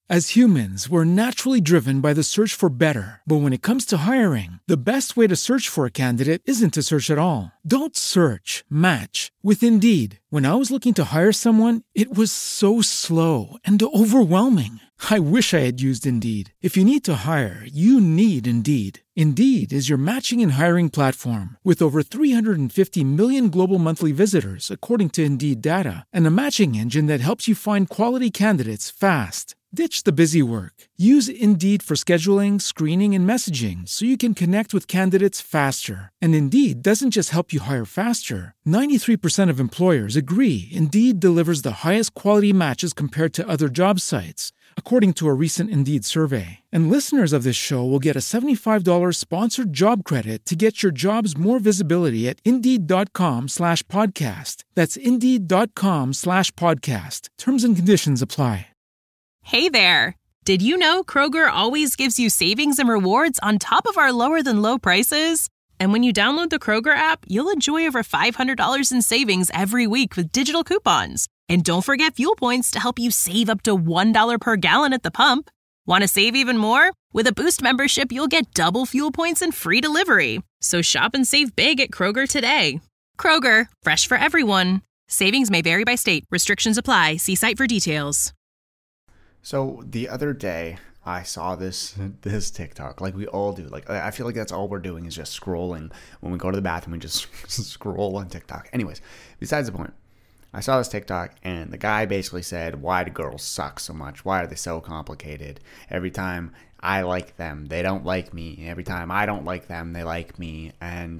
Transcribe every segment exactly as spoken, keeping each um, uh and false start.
As humans, we're naturally driven by the search for better. But when it comes to hiring, the best way to search for a candidate isn't to search at all. Don't search, match with Indeed. When I was looking to hire someone, it was so slow and overwhelming. I wish I had used Indeed. If you need to hire, you need Indeed. Indeed is your matching and hiring platform with over three hundred fifty million global monthly visitors, according to Indeed data, and a matching engine that helps you find quality candidates fast. Ditch the busy work. Use Indeed for scheduling, screening, and messaging so you can connect with candidates faster. And Indeed doesn't just help you hire faster. ninety-three percent of employers agree Indeed delivers the highest quality matches compared to other job sites, according to a recent Indeed survey. And listeners of this show will get a seventy-five dollars sponsored job credit to get your jobs more visibility at Indeed.com slash podcast. That's Indeed.com slash podcast. Terms and conditions apply. Hey there! Did you know Kroger always gives you savings and rewards on top of our lower-than-low prices? And when you download the Kroger app, you'll enjoy over five hundred dollars in savings every week with digital coupons. And don't forget fuel points to help you save up to one dollar per gallon at the pump. Want to save even more? With a Boost membership, you'll get double fuel points and free delivery. So shop and save big at Kroger today. Kroger, fresh for everyone. Savings may vary by state. Restrictions apply. See site for details. So the other day, I saw this this TikTok, like we all do. Like I feel like that's all we're doing is just scrolling. When we go to the bathroom, we just scroll on TikTok. Anyways, besides the point, I saw this TikTok, and the guy basically said, why do girls suck so much? Why are they so complicated? Every time I like them, they don't like me. Every time I don't like them, they like me. And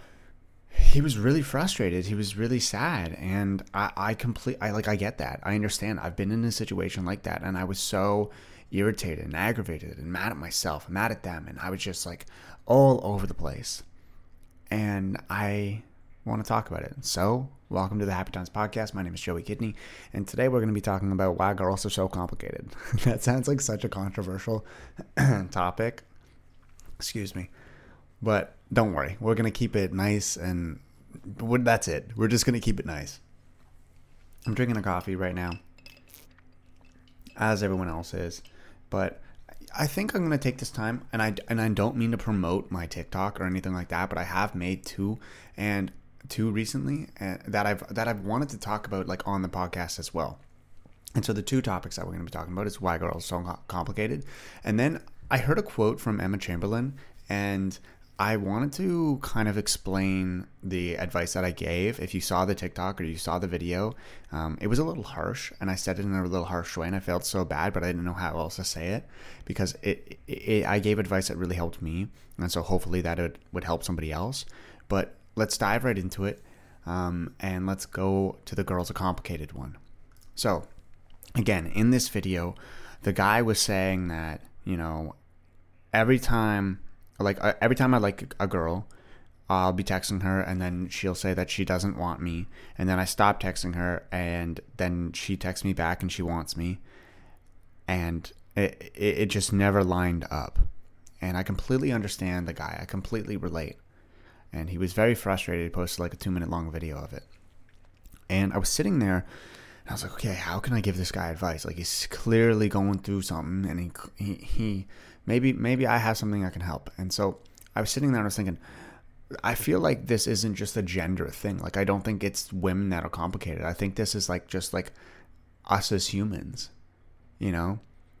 he was really frustrated. He was really sad. And I, I complete, I like, I get that. I understand. I've been in a situation like that, and I was so irritated and aggravated and mad at myself, and mad at them. And I was just like all over the place. And I want to talk about it. So welcome to the Happy Times Podcast. My name is Joey Kidney, and today we're going to be talking about why girls are so complicated. That sounds like such a controversial topic. Excuse me. But don't worry. We're going to keep it nice, and that's it. We're just going to keep it nice. I'm drinking a coffee right now, as everyone else is. But I think I'm going to take this time, and I, and I don't mean to promote my TikTok or anything like that, but I have made two, and two recently uh, that I've that I've wanted to talk about, like, on the podcast as well. And so the two topics that we're going to be talking about is why girls are so complicated, and then I heard a quote from Emma Chamberlain, and I wanted to kind of explain the advice that I gave. If you saw the TikTok or you saw the video, um, it was a little harsh, and I said it in a little harsh way, and I felt so bad, but I didn't know how else to say it, because it, it, it I gave advice that really helped me, and so hopefully that it would help somebody else. But let's dive right into it, um, and let's go to the girls are complicated one. So, again, in this video, the guy was saying that, you know, every time, like every time I like a girl, I'll be texting her, and then she'll say that she doesn't want me, and then I stop texting her, and then she texts me back and she wants me, and it it, it just never lined up. And I completely understand the guy. I completely relate. And he was very frustrated. He posted like a two minute long video of it. And I was sitting there, and I was like, okay, how can I give this guy advice? Like, he's clearly going through something, and he, he, he maybe, maybe I have something I can help. And so I was sitting there and I was thinking, I feel like this isn't just a gender thing. Like, I don't think it's women that are complicated. I think this is like, just like us as humans, you know?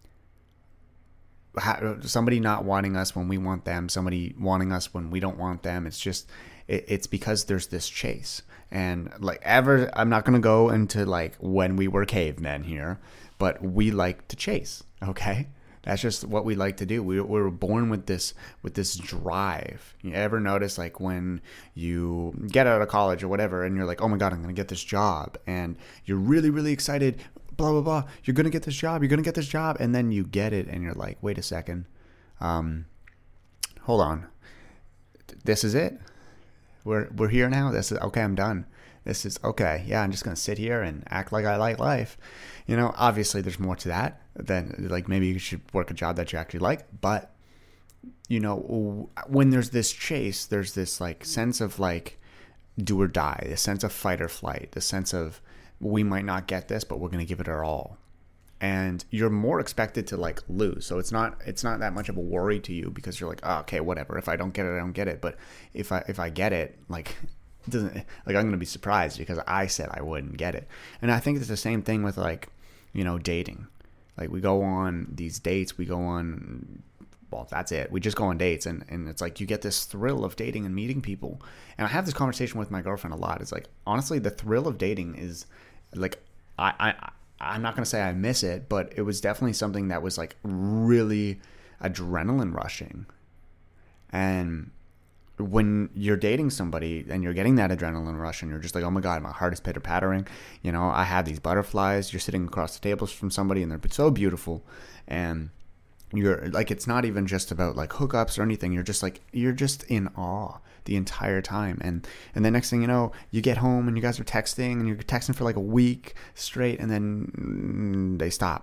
Somebody not wanting us when we want them, somebody wanting us when we don't want them. It's just, it, it's because there's this chase. And like ever, I'm not going to go into like when we were cavemen here, but we like to chase. Okay. That's just what we like to do. We, we were born with this, with this drive. You ever notice like when you get out of college or whatever, and you're like, oh my God, I'm going to get this job. And you're really, really excited. Blah, blah, blah. You're going to get this job. You're going to get this job. And then you get it and you're like, wait a second. Um, hold on. This is it. We're, we're here now. This is okay. I'm done. This is okay. Yeah. I'm just going to sit here and act like I like life. You know, obviously there's more to that than like, maybe you should work a job that you actually like, but you know, when there's this chase, there's this like sense of like do or die, the sense of fight or flight, the sense of, we might not get this, but we're going to give it our all. and you're more expected to like lose. So it's not it's not that much of a worry to you because you're like, oh, okay, whatever. If I don't get it, I don't get it. But if I if I get it, like it doesn't like I'm gonna be surprised because I said I wouldn't get it. And I think it's the same thing with like, you know, dating. Like we go on these dates, we go on well, that's it. We just go on dates and, and it's like you get this thrill of dating and meeting people. And I have this conversation with my girlfriend a lot. It's like, honestly, the thrill of dating is like, I, I, I'm not going to say I miss it, but it was definitely something that was like really adrenaline rushing. And when you're dating somebody and you're getting that adrenaline rush and you're just like, oh my God, my heart is pitter pattering. You know, I have these butterflies. You're sitting across the tables from somebody and they're so beautiful. And you're like, it's not even just about like hookups or anything. You're just like, you're just in awe the entire time. And, and the next thing you know, you get home and you guys are texting and you're texting for like a week straight and then they stop.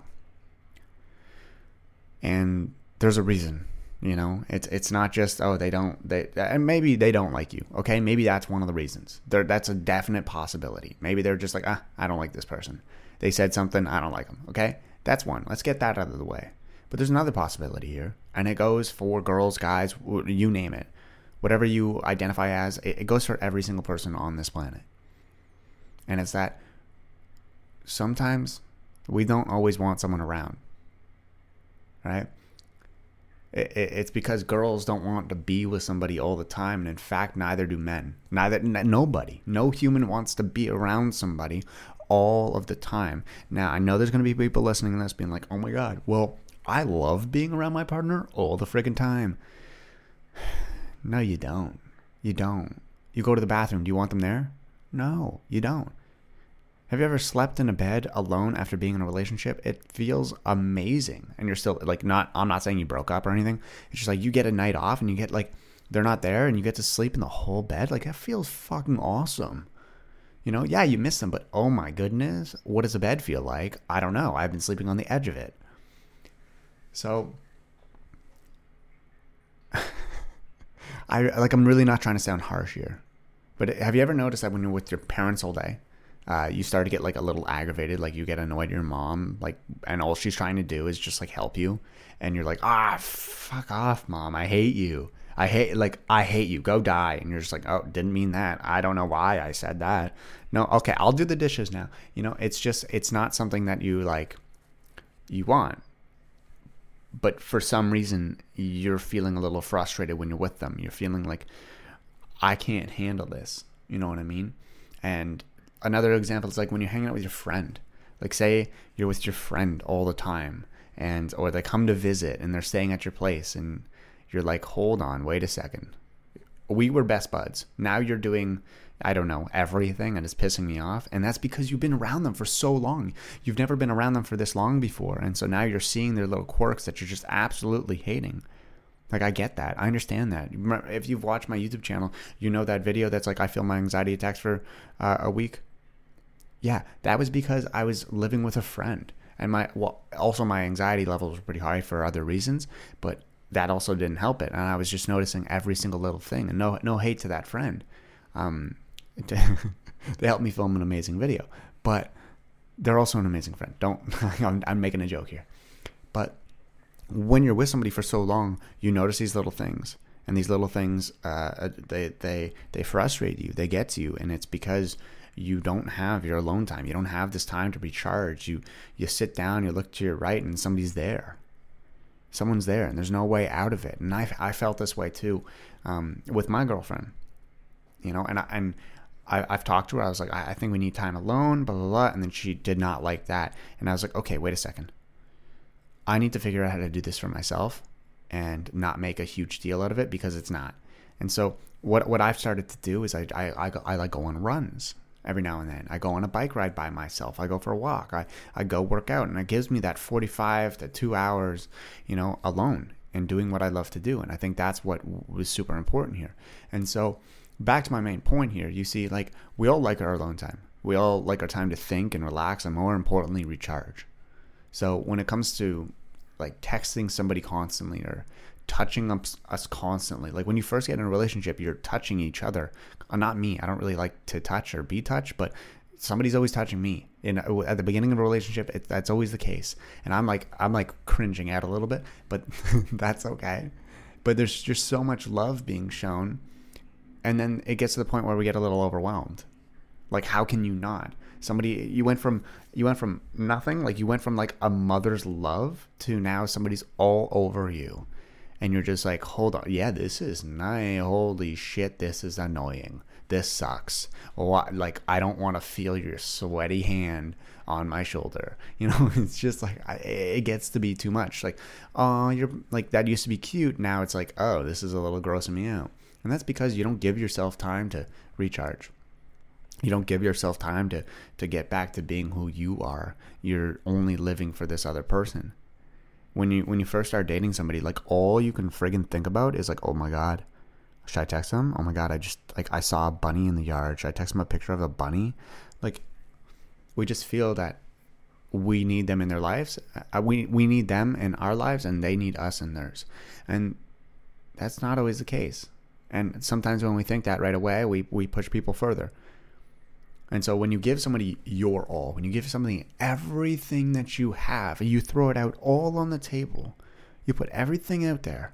And there's a reason, you know, it's, it's not just, oh, they don't, they, and maybe they don't like you. Okay. Maybe that's one of the reasons. There, that's a definite possibility. Maybe they're just like, ah, I don't like this person. They said something, I don't like them. Okay. That's one. Let's get that out of the way. But there's another possibility here, and it goes for girls, guys, you name it. Whatever you identify as, it goes for every single person on this planet. And it's that sometimes we don't always want someone around, right? It's because girls don't want to be with somebody all the time, and in fact, neither do men. Neither, nobody, no human wants to be around somebody all of the time. Now, I know there's going to be people listening to this being like, oh my God, well, I love being around my partner all the friggin' time. No, you don't. You don't. You go to the bathroom. Do you want them there? No, you don't. Have you ever slept in a bed alone after being in a relationship? It feels amazing. And you're still like not, I'm not saying you broke up or anything. It's just like you get a night off and you get like, they're not there and you get to sleep in the whole bed. Like that feels fucking awesome. You know, yeah, you miss them, but oh my goodness, what does a bed feel like? I don't know. I've been sleeping on the edge of it. So, I like. I'm really not trying to sound harsh here, but have you ever noticed that when you're with your parents all day, uh, you start to get like a little aggravated, like you get annoyed at your mom, like, and all she's trying to do is just like help you, and you're like, ah, fuck off, mom, I hate you, I hate, like, I hate you, go die, and you're just like, oh, didn't mean that, I don't know why I said that. No, okay, I'll do the dishes now. You know, it's just, it's not something that you like, you want. But for some reason, you're feeling a little frustrated when you're with them. You're feeling like, I can't handle this. You know what I mean? And another example is like when you're hanging out with your friend. Like say you're with your friend all the time, and or they come to visit and they're staying at your place, and you're like, hold on, wait a second. We were best buds. Now you're doing, I don't know, everything, and it's pissing me off. And that's because you've been around them for so long. You've never been around them for this long before. And so now you're seeing their little quirks that you're just absolutely hating. Like, I get that. I understand that. If you've watched my YouTube channel, you know that video that's like, I feel my anxiety attacks for uh, a week. Yeah, that was because I was living with a friend. And my, well, also my anxiety levels were pretty high for other reasons, but that also didn't help it. And I was just noticing every single little thing. And no, no hate to that friend. Um, they helped me film an amazing video, but they're also an amazing friend. Don't, I'm, I'm making a joke here, but when you're with somebody for so long, you notice these little things, and these little things, uh, they, they, they frustrate you. They get to you. And it's because you don't have your alone time. You don't have this time to recharge. You, you sit down, you look to your right, and somebody's there. Someone's there, and there's no way out of it. And I, I felt this way too, um, with my girlfriend, you know, and I, and I, I've talked to her. I was like, I, I think we need time alone, blah, blah, blah. And then she did not like that. And I was like, okay, wait a second. I need to figure out how to do this for myself and not make a huge deal out of it, because it's not. And so what, what I've started to do is I, I, I, go, I like go on runs every now and then. I go on a bike ride by myself. I go for a walk. I, I go work out, and it gives me that forty-five to two hours, you know, alone and doing what I love to do. And I think that's what was super important here. And so back to my main point here, you see, like, we all like our alone time. We all like our time to think and relax, and more importantly, recharge. So when it comes to like texting somebody constantly or touching us, us constantly, like when you first get in a relationship, you're touching each other. Uh, not me. I don't really like to touch or be touched, but somebody's always touching me. In at the beginning of a relationship, it, that's always the case, and I'm like I'm like cringing out a little bit, but that's okay. But there's just so much love being shown, and then it gets to the point where we get a little overwhelmed. Like, how can you not? Somebody you went from you went from nothing, like you went from like a mother's love to now somebody's all over you, and you're just like, hold on, yeah, this is nice. Holy shit, this is annoying. This sucks. Like, I don't want to feel your sweaty hand on my shoulder. You know, it's just like, I, it gets to be too much. Like, oh, you're like, that used to be cute. Now it's like, oh, this is a little grossing me out. And that's because you don't give yourself time to recharge. You don't give yourself time to, to get back to being who you are. You're only living for this other person. When you, when you first start dating somebody, like, all you can friggin' think about is like, oh my God, should I text him? Oh my God, I just, like, I saw a bunny in the yard. Should I text him a picture of a bunny? Like, we just feel that we need them in their lives. Uh, we we need them in our lives, and they need us in theirs. And that's not always the case. And sometimes when we think that right away, we, we push people further. And so when you give somebody your all, when you give somebody everything that you have, and you throw it out all on the table, you put everything out there,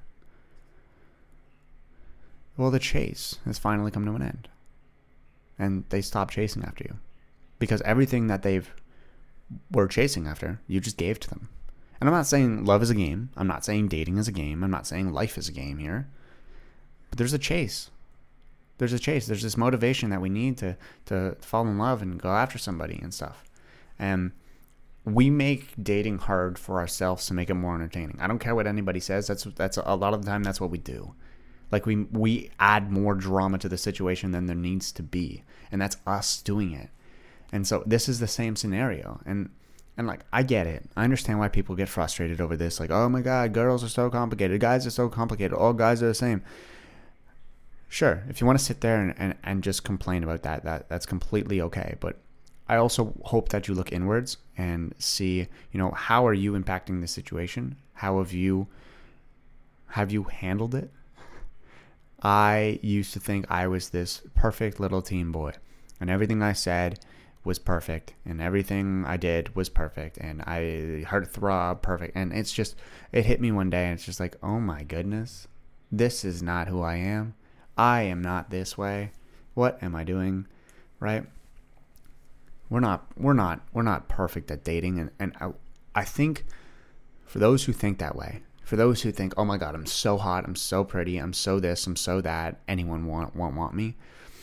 well, the chase has finally come to an end. And they stop chasing after you. Because everything that they've were chasing after, you just gave to them. And I'm not saying love is a game. I'm not saying dating is a game. I'm not saying life is a game here. But there's a chase. There's a chase. There's this motivation that we need to, to fall in love and go after somebody and stuff. And we make dating hard for ourselves to make it more entertaining. I don't care what anybody says. That's that's a lot of the time that's what we do. Like, we we add more drama to the situation than there needs to be. And that's us doing it. And so this is the same scenario. And, and like, I get it. I understand why people get frustrated over this. Like, oh my God, girls are so complicated. Guys are so complicated. All guys are the same. Sure, if you want to sit there and, and, and just complain about that, that, that's completely okay. But I also hope that you look inwards and see, you know, how are you impacting the situation? How have you, have you handled it? I used to think I was this perfect little teen boy, and everything I said was perfect, and everything I did was perfect, and I heart throb perfect. And it's just, it hit me one day, and it's just like, oh my goodness, this is not who I am. I am not this way. What am I doing? Right? We're not, we're not, we're not perfect at dating, and and I, I think for those who think that way. For those who think, oh my God, I'm so hot, I'm so pretty, I'm so this, I'm so that, anyone won't, won't want me.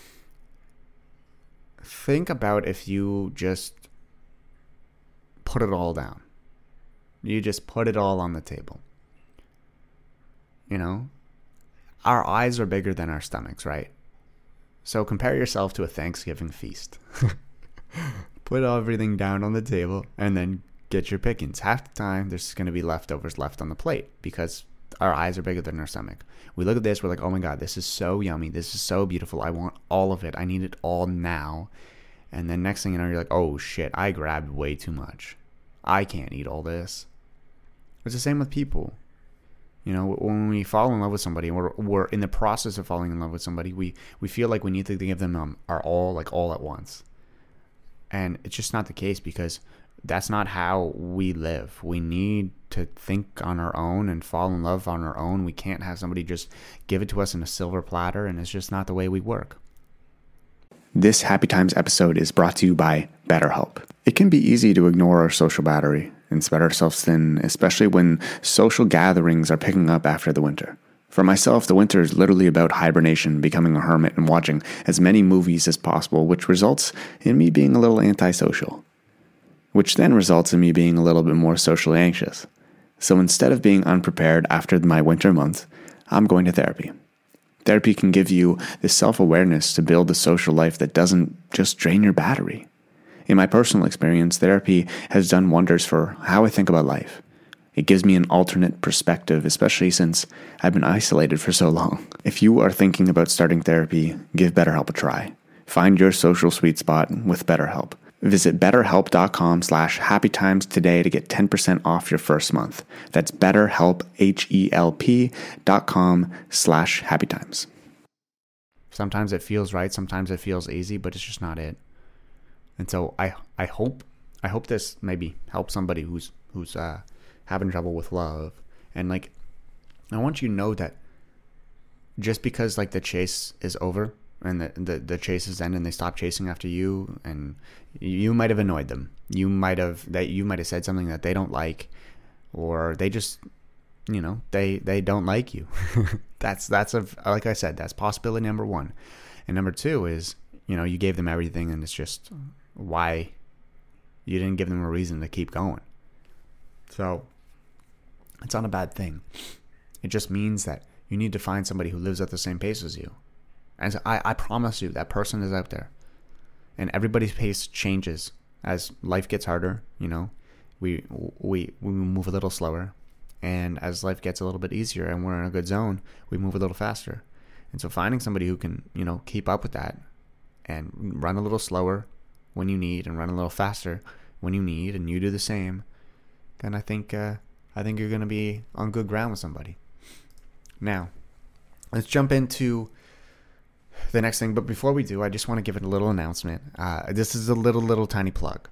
Think about if you just put it all down. You just put it all on the table. You know? Our eyes are bigger than our stomachs, right? So compare yourself to a Thanksgiving feast. Put everything down on the table and then get your pickings. Half the time, there's going to be leftovers left on the plate because our eyes are bigger than our stomach. We look at this, we're like, oh my God, this is so yummy. This is so beautiful. I want all of it. I need it all now. And then next thing you know, you're like, oh shit, I grabbed way too much. I can't eat all this. It's the same with people. You know, when we fall in love with somebody, and we're, we're in the process of falling in love with somebody, we, we feel like we need to give them um, our all, like all at once. And it's just not the case, because that's not how we live. We need to think on our own and fall in love on our own. We can't have somebody just give it to us in a silver platter, and it's just not the way we work. This Happy Times episode is brought to you by BetterHelp. It can be easy to ignore our social battery and spread ourselves thin, especially when social gatherings are picking up after the winter. For myself, the winter is literally about hibernation, becoming a hermit, and watching as many movies as possible, which results in me being a little antisocial. Which then results in me being a little bit more socially anxious. So instead of being unprepared after my winter months, I'm going to therapy. Therapy can give you the self-awareness to build a social life that doesn't just drain your battery. In my personal experience, therapy has done wonders for how I think about life. It gives me an alternate perspective, especially since I've been isolated for so long. If you are thinking about starting therapy, give BetterHelp a try. Find your social sweet spot with BetterHelp. Visit betterhelp.com slash happytimes today to get ten percent off your first month. That's betterhelp, H-E-L-P dot com slash happytimes. Sometimes it feels right, sometimes it feels easy, but it's just not it. And so I I hope I hope this maybe helps somebody who's who's uh, having trouble with love. And like, I want you to know that just because like the chase is over and the the, the chase is end and they stop chasing after you, and you might have annoyed them, you might have that you might have said something that they don't like, or they just, you know, they they don't like you. that's that's a like I said, that's possibility number one. And number two is, you know, you gave them everything, and it's just why you didn't give them a reason to keep going. So it's not a bad thing. It just means that you need to find somebody who lives at the same pace as you. And I, I promise you that person is out there. And everybody's pace changes as life gets harder. You know, we we we move a little slower, and as life gets a little bit easier and we're in a good zone, we move a little faster. And so finding somebody who can, you know, keep up with that and run a little slower when you need and run a little faster when you need, and you do the same, then I think uh, I think you're going to be on good ground with somebody. Now, let's jump into the next thing. But before we do, I just want to give it a little announcement. Uh, this is a little, little tiny plug.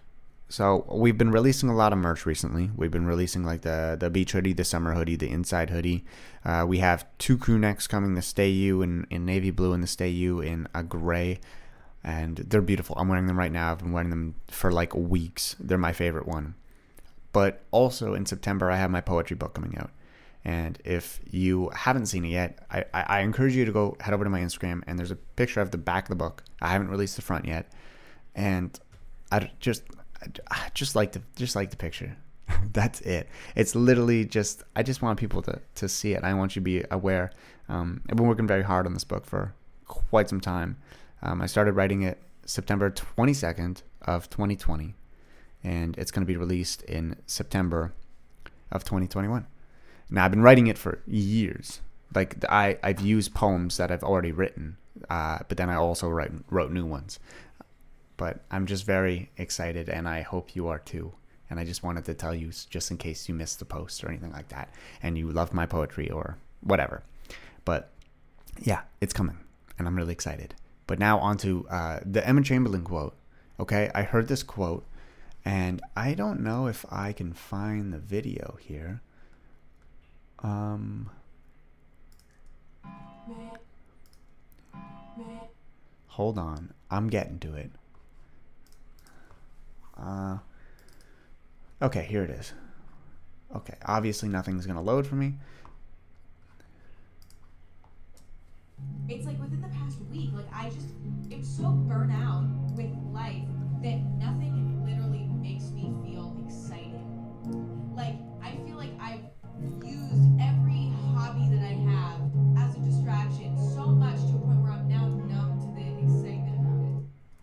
So we've been releasing a lot of merch recently. We've been releasing like the, the beach hoodie, the summer hoodie, the inside hoodie. Uh, we have two crew necks coming, the Stay You in, in navy blue and the Stay You in a gray. And they're beautiful. I'm wearing them right now. I've been wearing them for like weeks. They're my favorite one. But also in September, I have my poetry book coming out. And if you haven't seen it yet, I, I, I encourage you to go head over to my Instagram, and there's a picture of the back of the book. I haven't released the front yet. And I just... I just like the just like the picture. That's it. It's literally just, I just want people to, to see it. I want you to be aware. Um, I've been working very hard on this book for quite some time. Um, I started writing it September twenty-second of twenty twenty, and it's going to be released in September of twenty twenty-one. Now, I've been writing it for years. Like I, I've used poems that I've already written, uh, but then I also write, wrote new ones. But I'm just very excited, and I hope you are too. And I just wanted to tell you, just in case you missed the post or anything like that, and you love my poetry or whatever. But yeah, it's coming, and I'm really excited. But now on to uh, the Emma Chamberlain quote. Okay, I heard this quote, and I don't know if I can find the video here. Um, hold on, I'm getting to it. Uh, okay, here it is. Okay, obviously nothing's going to load for me. It's like within the past week, like I just, I'm so burnt out with life that nothing literally makes me feel excited. Like, I feel like I've used every hobby that I have as a distraction so much to a point where I'm now numb to the excitement about it.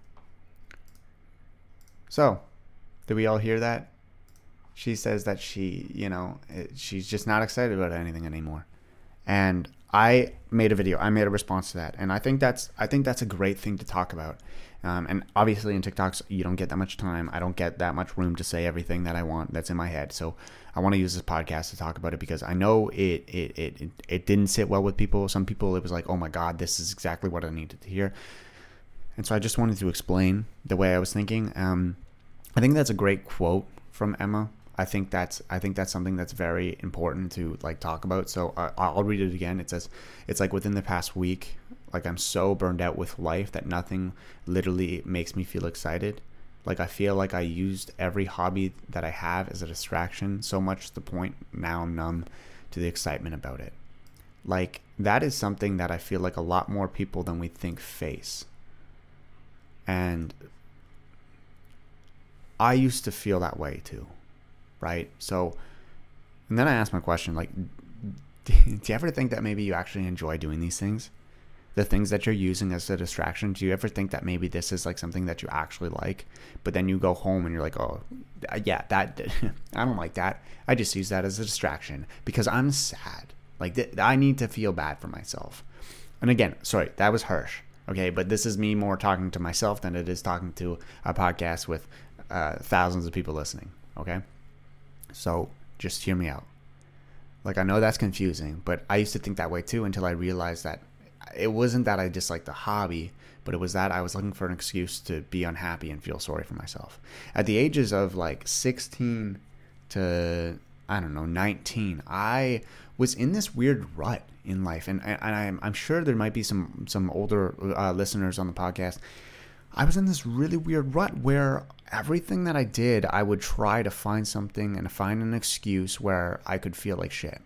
So, did we all hear that? She says that she, you know, she's just not excited about anything anymore. And I made a video. I made a response to that. And I think that's I think that's a great thing to talk about. Um, and obviously in TikToks, you don't get that much time. I don't get that much room to say everything that I want that's in my head. So I want to use this podcast to talk about it, because I know it it, it, it it didn't sit well with people. Some people, it was like, oh my God, this is exactly what I needed to hear. And so I just wanted to explain the way I was thinking. Um, I think that's a great quote from Emma. I think that's I think that's something that's very important to like talk about. So uh, I'll read it again. It says, it's like within the past week, like I'm so burned out with life that nothing literally makes me feel excited. Like I feel like I used every hobby that I have as a distraction so much to the point now I'm numb to the excitement about it. Like that is something that I feel like a lot more people than we think face. And I used to feel that way too. Right? So, and then I asked my question, like, do you ever think that maybe you actually enjoy doing these things? The things that you're using as a distraction, do you ever think that maybe this is like something that you actually like, but then you go home and you're like, oh, yeah, that, I don't like that. I just use that as a distraction because I'm sad. Like, th- I need to feel bad for myself. And again, sorry, that was harsh. Okay, but this is me more talking to myself than it is talking to a podcast with uh, thousands of people listening. Okay? So just hear me out. Like, I know that's confusing, but I used to think that way too until I realized that it wasn't that I disliked the hobby, but it was that I was looking for an excuse to be unhappy and feel sorry for myself. At the ages of like sixteen to, I don't know, nineteen, I was in this weird rut in life. And, and I'm, I'm sure there might be some, some older uh, listeners on the podcast. I was in this really weird rut where everything that I did, I would try to find something and find an excuse where I could feel like shit.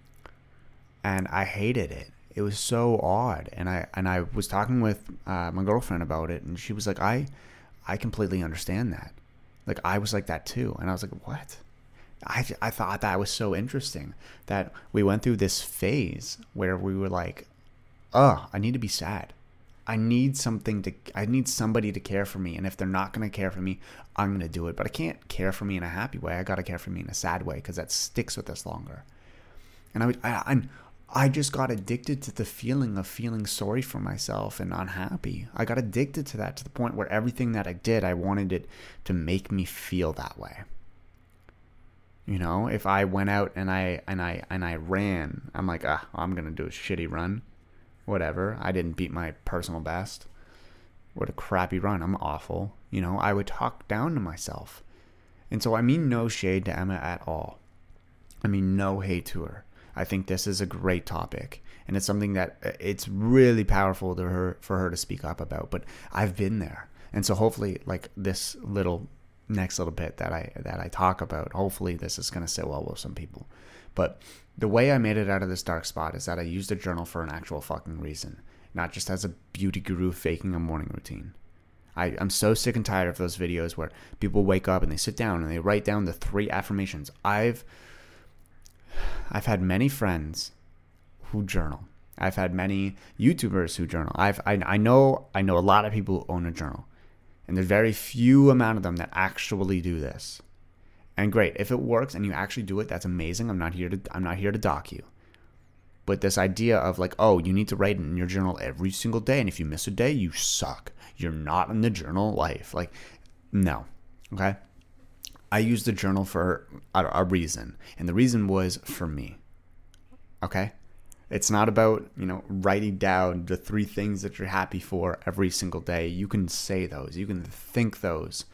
And I hated it. It was so odd. And I and I was talking with uh, my girlfriend about it, and she was like, I I completely understand that. Like, I was like that too. And I was like, what? I, I thought that was so interesting that we went through this phase where we were like, oh, I need to be sad. I need something to, I need somebody to care for me. And if they're not going to care for me, I'm going to do it. But I can't care for me in a happy way. I got to care for me in a sad way because that sticks with us longer. And I, would, I, I'm, I just got addicted to the feeling of feeling sorry for myself and unhappy. I got addicted to that to the point where everything that I did, I wanted it to make me feel that way. You know, if I went out and I and I and I ran, I'm like, ah, I'm gonna do a shitty run, whatever. I didn't beat my personal best. What a crappy run. I'm awful. You know, I would talk down to myself, and so I mean no shade to Emma at all. I mean no hate to her. I think this is a great topic, and it's something that it's really powerful to her for her to speak up about. But I've been there, and so hopefully, like this little. next little bit that I that I talk about, hopefully this is going to sit well with some people. But the way I made it out of this dark spot is that I used a journal for an actual fucking reason, not just as a beauty guru faking a morning routine. I, I'm so sick and tired of those videos where people wake up and they sit down and they write down the three affirmations. I've I've had many friends who journal. I've had many YouTubers who journal. I've I, I know I know a lot of people who own a journal. And there's very few amount of them that actually do this. And great, if it works and you actually do it, that's amazing. I'm not here to I'm not here to dock you. But this idea of like, oh, you need to write in your journal every single day, and if you miss a day, you suck. You're not in the journal life. Like, no. Okay? I used the journal for a, a reason. And the reason was for me. Okay? It's not about, you know, writing down the three things that you're happy for every single day. You can say those. You can think those.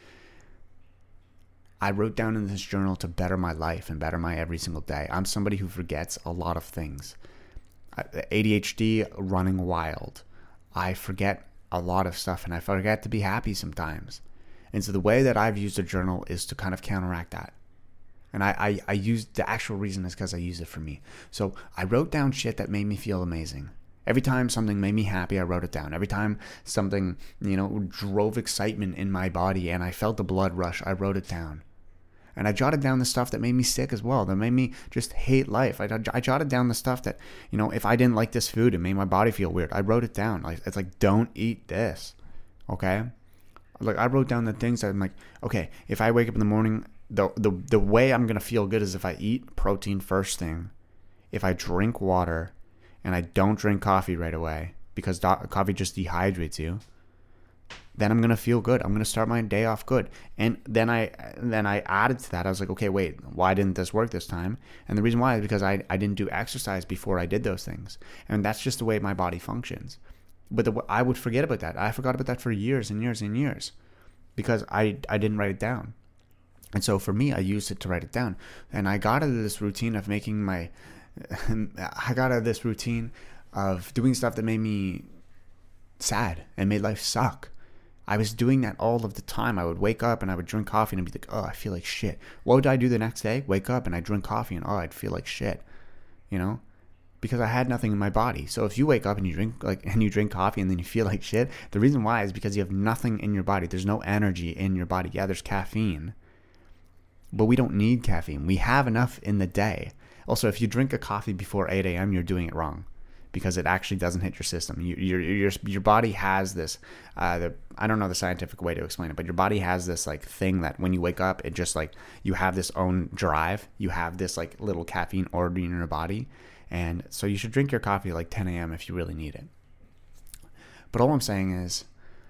I wrote down in this journal to better my life and better my every single day. I'm somebody who forgets a lot of things. A D H D running wild. I forget a lot of stuff, and I forget to be happy sometimes. And so the way that I've used a journal is to kind of counteract that. And I, I, I used, the actual reason is because I use it for me. So I wrote down shit that made me feel amazing. Every time something made me happy, I wrote it down. Every time something, you know, drove excitement in my body and I felt the blood rush, I wrote it down. And I jotted down the stuff that made me sick as well, that made me just hate life. I, I jotted down the stuff that, you know, if I didn't like this food, it made my body feel weird. I wrote it down. Like, it's like, don't eat this, okay? Like, I wrote down the things that I'm like, okay, if I wake up in the morning, The, the the way I'm going to feel good is if I eat protein first thing, if I drink water, and I don't drink coffee right away, because do- coffee just dehydrates you, then I'm going to feel good. I'm going to start my day off good. And then I then I added to that. I was like, okay, wait, why didn't this work this time? And the reason why is because I, I didn't do exercise before I did those things. And that's just the way my body functions. But the, I would forget about that. I forgot about that for years and years and years because I, I didn't write it down. And so for me, I used it to write it down. And I got out of this routine of making my, I got out of this routine of doing stuff that made me sad and made life suck. I was doing that all of the time. I would wake up and I would drink coffee and I'd be like, oh, I feel like shit. What would I do the next day? Wake up and I'd drink coffee and oh, I'd feel like shit, you know? Because I had nothing in my body. So if you wake up and you drink like and you drink coffee and then you feel like shit, the reason why is because you have nothing in your body. There's no energy in your body. Yeah, there's caffeine. But we don't need caffeine. We have enough in the day. Also, if you drink a coffee before eight a.m., you're doing it wrong because it actually doesn't hit your system. You, your your your body has this, uh, the, I don't know the scientific way to explain it, but your body has this like thing that when you wake up, it just like, you have this own drive. You have this like little caffeine already in your body. And so you should drink your coffee at like ten a.m. if you really need it. But all I'm saying is,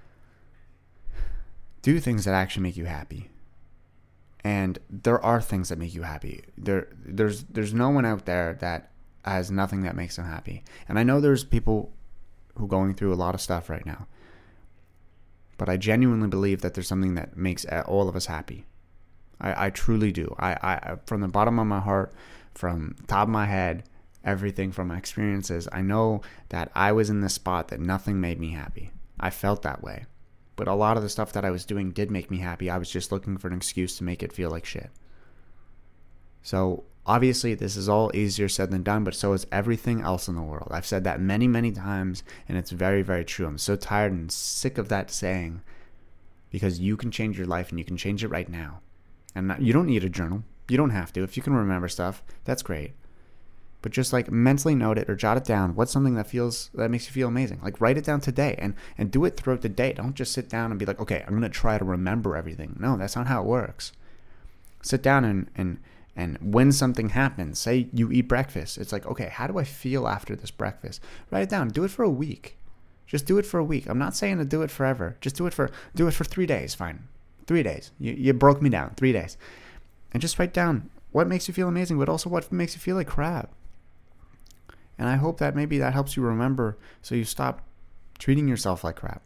do things that actually make you happy. And there are things that make you happy. There, there's, there's no one out there that has nothing that makes them happy. And I know there's people who are going through a lot of stuff right now. But I genuinely believe that there's something that makes all of us happy. I, I truly do. I, I, from the bottom of my heart, from top of my head, everything from my experiences, I know that I was in this spot that nothing made me happy. I felt that way. But a lot of the stuff that I was doing did make me happy. I was just looking for an excuse to make it feel like shit. So obviously this is all easier said than done, but so is everything else in the world. I've said that many, many times, and it's very, very true. I'm so tired and sick of that saying, because you can change your life and you can change it right now. And not, you don't need a journal. You don't have to. If you can remember stuff, that's great. But just like mentally note it or jot it down. What's something that feels that makes you feel amazing? Like write it down today and, and do it throughout the day. Don't just sit down and be like, okay, I'm going to try to remember everything. No, that's not how it works. Sit down and, and And when something happens, say you eat breakfast, it's like, okay, how do I feel after this breakfast? Write it down. Do it for a week. Just do it for a week. I'm not saying to do it forever. Just do it for do it for three days. Fine. Three days. You, you broke me down. Three days. And just write down what makes you feel amazing, but also what makes you feel like crap. And I hope that maybe that helps you remember so you stop treating yourself like crap.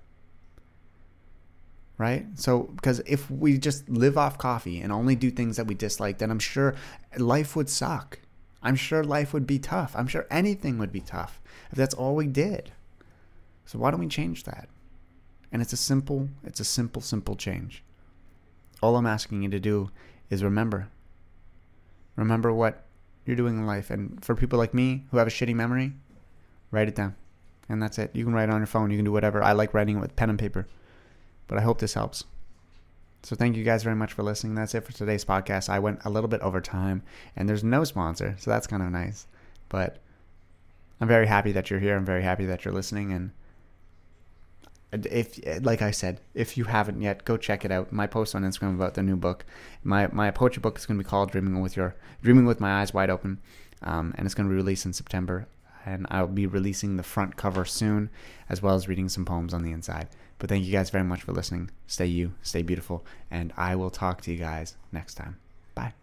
Right? So, because if we just live off coffee and only do things that we dislike, then I'm sure life would suck. I'm sure life would be tough. I'm sure anything would be tough if that's all we did. So why don't we change that? And it's a simple, it's a simple, simple change. All I'm asking you to do is remember. Remember what you're doing in life. And for people like me who have a shitty memory, write it down. And that's it. You can write it on your phone. You can do whatever. I like writing it with pen and paper. But I hope this helps. So thank you guys very much for listening. That's it for today's podcast. I went a little bit over time, and there's no sponsor, so that's kind of nice. But I'm very happy that you're here. I'm very happy that you're listening. And if, like I said, if you haven't yet, go check it out. My post on Instagram about the new book. My my poetry book is going to be called Dreaming with Your Dreaming with My Eyes Wide Open, um, and it's going to be released in September. And I'll be releasing the front cover soon, as well as reading some poems on the inside. But thank you guys very much for listening. Stay you, stay beautiful, and I will talk to you guys next time. Bye.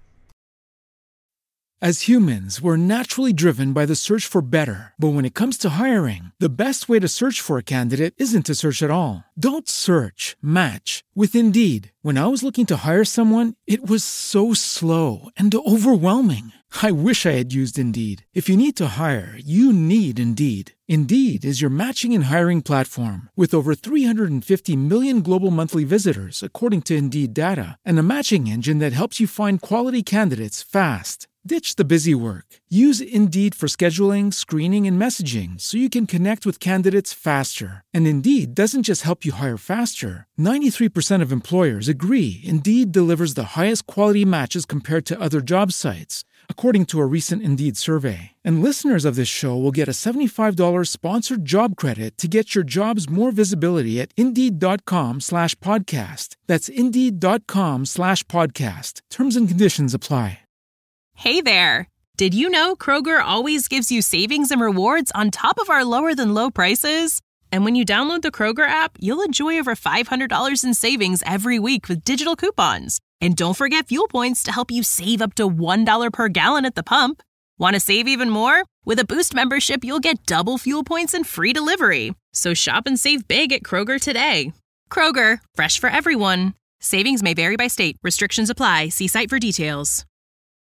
As humans, we're naturally driven by the search for better. But when it comes to hiring, the best way to search for a candidate isn't to search at all. Don't search, match with Indeed. When I was looking to hire someone, it was so slow and overwhelming. I wish I had used Indeed. If you need to hire, you need Indeed. Indeed is your matching and hiring platform with over three hundred fifty million global monthly visitors, according to Indeed data, and a matching engine that helps you find quality candidates fast. Ditch the busy work. Use Indeed for scheduling, screening, and messaging so you can connect with candidates faster. And Indeed doesn't just help you hire faster. ninety-three percent of employers agree Indeed delivers the highest quality matches compared to other job sites, according to a recent Indeed survey. And listeners of this show will get a seventy-five dollars sponsored job credit to get your jobs more visibility at Indeed.com slash podcast. That's Indeed.com slash podcast. Terms and conditions apply. Hey there! Did you know Kroger always gives you savings and rewards on top of our lower than low prices? And when you download the Kroger app, you'll enjoy over five hundred dollars in savings every week with digital coupons. And don't forget fuel points to help you save up to one dollar per gallon at the pump. Want to save even more? With a Boost membership, you'll get double fuel points and free delivery. So shop and save big at Kroger today. Kroger, fresh for everyone. Savings may vary by state. Restrictions apply. See site for details.